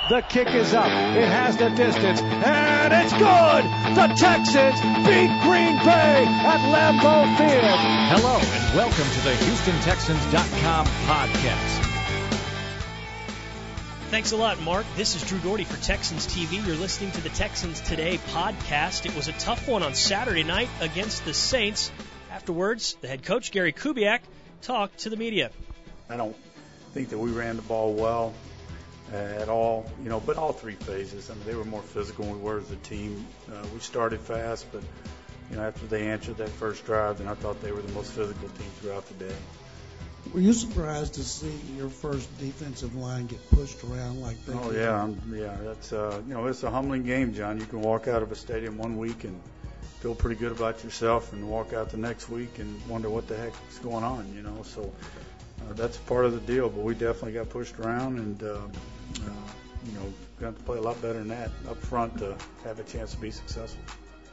The kick is up. It has the distance, and it's good. The Texans beat Green Bay at Lambeau Field. Hello, and welcome to the HoustonTexans.com podcast. Thanks a lot, Mark. This is Drew Doherty for Texans TV. You're listening to the Texans Today podcast. It was a tough one on Saturday night against the Saints. Afterwards, the head coach, Gary Kubiak, talked to the media. I don't think that we ran the ball well at all, but all three phases. I mean, they were more physical than we were as a team. We started fast, but, after they answered that first drive, then I thought they were the most physical team throughout the day. Were you surprised to see your first defensive line get pushed around like that? Oh, yeah. That's, it's a humbling game, John. You can walk out of a stadium one week and feel pretty good about yourself and walk out the next week and wonder what the heck is going on, So that's part of the deal, but we definitely got pushed around and, got to play a lot better than that up front to have a chance to be successful.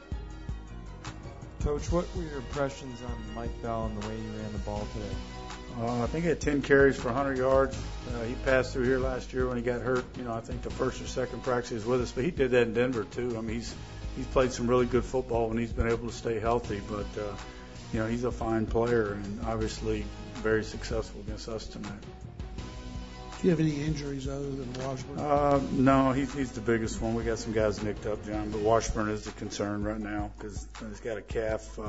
Coach, what were your impressions on Mike Bell and the way you ran the ball today? I think he had 10 carries for 100 yards. He passed through here last year when he got hurt. I think the first or second practice he was with us, but he did that in Denver too. I mean, he's played some really good football when he's been able to stay healthy. But he's a fine player and obviously very successful against us tonight. Do you have any injuries other than Washburn? No, he's the biggest one. We got some guys nicked up, John, but Washburn is the concern right now because he's got a calf.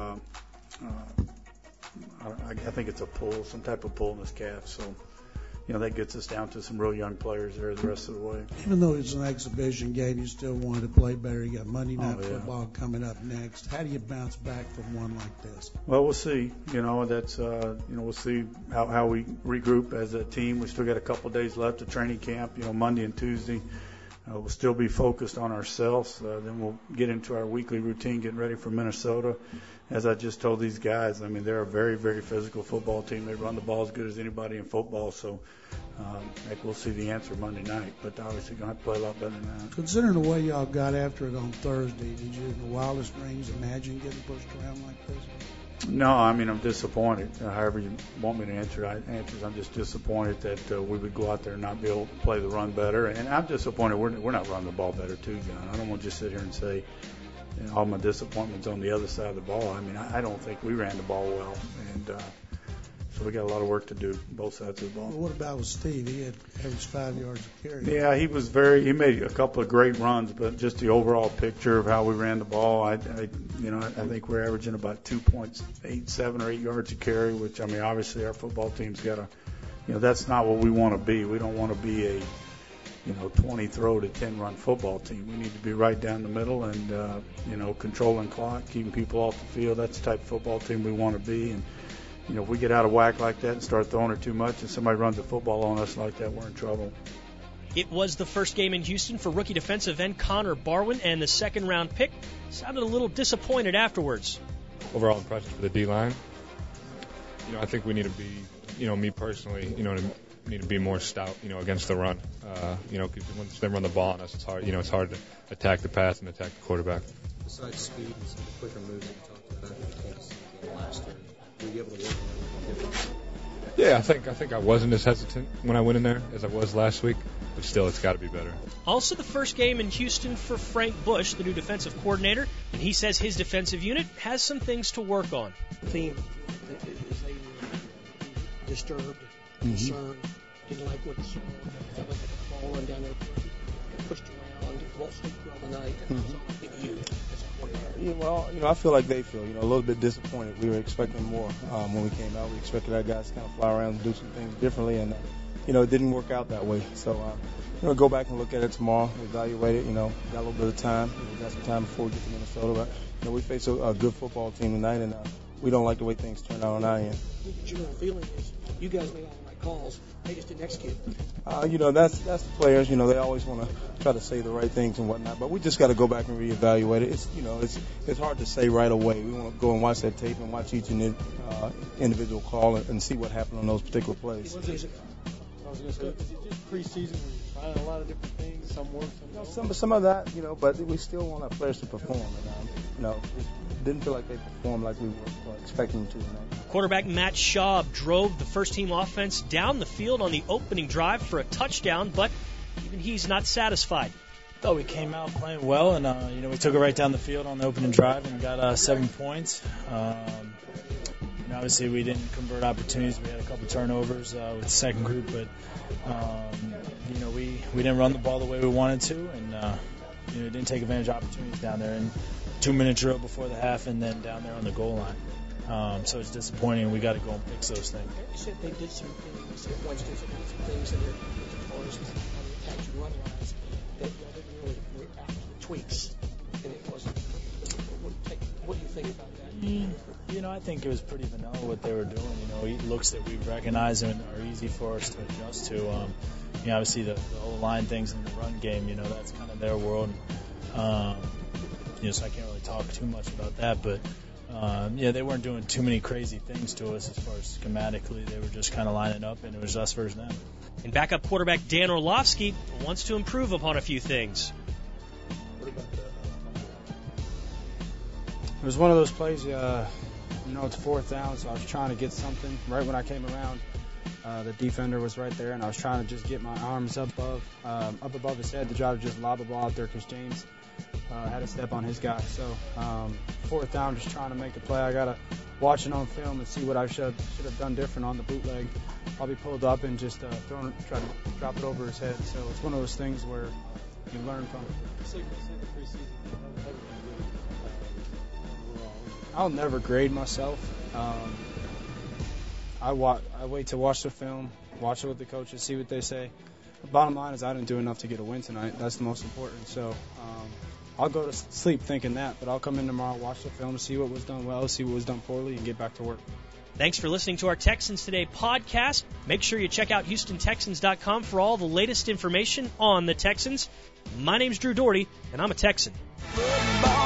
I think it's a pull, some type of pull in his calf. So, that gets us down to some real young players there the rest of the way. Even though it's an exhibition game, you still wanted to play better. You got Monday Night Football coming up next. How do you bounce back from one like this? Well, we'll see. That's we'll see how we regroup as a team. We still got a couple of days left of training camp. Monday and Tuesday. We'll still be focused on ourselves. Then we'll get into our weekly routine, getting ready for Minnesota. As I just told these guys, I mean, they're a very, very physical football team. They run the ball as good as anybody in football. So, we'll see the answer Monday night. But obviously, going to have to play a lot better than that. Considering the way y'all got after it on Thursday, did you, in the wildest dreams, imagine getting pushed around like this? No, I mean, I'm disappointed. However you want me to answer, I'm just disappointed that we would go out there and not be able to play the run better. And I'm disappointed we're not running the ball better too, John. I don't want to just sit here and say all my disappointment's on the other side of the ball. I mean, I don't think we ran the ball well. And so we got a lot of work to do, both sides of the ball. Well, what about with Steve? He had average 5 yards a carry. Yeah, he made a couple of great runs, but just the overall picture of how we ran the ball, I think we're averaging about 2.87 or 8 yards a carry, which, I mean, obviously our football team's got to, that's not what we want to be. We don't want to be a 20 throw to 10 run football team. We need to be right down the middle and, controlling clock, keeping people off the field. That's the type of football team we want to be. And, if we get out of whack like that and start throwing it too much and somebody runs the football on us like that, we're in trouble. It was the first game in Houston for rookie defensive end Connor Barwin, and the second-round pick sounded a little disappointed afterwards. Overall impression for the D-line, I think we need to be, me personally, need to be more stout, against the run. Because once they run the ball on us, it's hard, it's hard to attack the pass and attack the quarterback. Besides speed and some of the quicker moves that you talked about in the Kansas game last year, were you able to work on that? Yeah, I think I wasn't as hesitant when I went in there as I was last week, but still, it's got to be better. Also the first game in Houston for Frank Bush, the new defensive coordinator, and he says his defensive unit has some things to work on. The theme is they were disturbed, concerned, didn't like what saw, felt like the ball run down there, pushed around, won't sleep throughout the night. Well, I feel like they feel, a little bit disappointed. We were expecting more when we came out. We expected our guys to kind of fly around and do some things differently, and, it didn't work out that way. So, go back and look at it tomorrow, evaluate it, got a little bit of time. We got some time before we get to Minnesota, but, we face a good football team tonight, and we don't like the way things turned out on our end. The general feeling is you guys made all the right calls. They just didn't execute. That's the players. They always want to try to say the right things and whatnot. But we just got to go back and reevaluate it. It's hard to say right away. We want to go and watch that tape and watch each individual call and see what happened on those particular plays. I was going to say, is it just preseason where you're trying a lot of different things, some work, some of that, but we still want our players to perform. And, it didn't feel like they performed like we were expecting them to tonight. Quarterback Matt Schaub drove the first-team offense down the field on the opening drive for a touchdown, but even he's not satisfied. thought we came out playing well, and we took it right down the field on the opening drive and got 7 points. Obviously, we didn't convert opportunities. We had a couple turnovers with the second group, but we didn't run the ball the way we wanted to, and didn't take advantage of opportunities down there. And 2-minute drill before the half, and then down there on the goal line. So it's disappointing. We got to go and fix those things. You said they did some things. Western did some things in their as far as run lines that really were actually tweaks, and it wasn't. What do you think about that? I think it was pretty vanilla what they were doing. Looks that we recognize and are easy for us to adjust to. Obviously the whole line things in the run game, that's kind of their world. So I can't really talk too much about that, but they weren't doing too many crazy things to us as far as schematically. They were just kind of lining up, and it was us versus them. And backup quarterback Dan Orlovsky wants to improve upon a few things. It was one of those plays, it's 4th down, so I was trying to get something. Right when I came around, the defender was right there, and I was trying to just get my arms up above his head to try to just lob the ball out there because James had a step on his guy. So 4th down, just trying to make a play. I got to watch it on film and see what I should have done different on the bootleg. Probably pulled up and just try to drop it over his head. So it's one of those things where you learn from it. I'll never grade myself. I wait to watch the film, watch it with the coaches, see what they say. The bottom line is I didn't do enough to get a win tonight. That's the most important. So I'll go to sleep thinking that, but I'll come in tomorrow, watch the film, see what was done well, see what was done poorly, and get back to work. Thanks for listening to our Texans Today podcast. Make sure you check out HoustonTexans.com for all the latest information on the Texans. My name's Drew Doherty, and I'm a Texan. Football.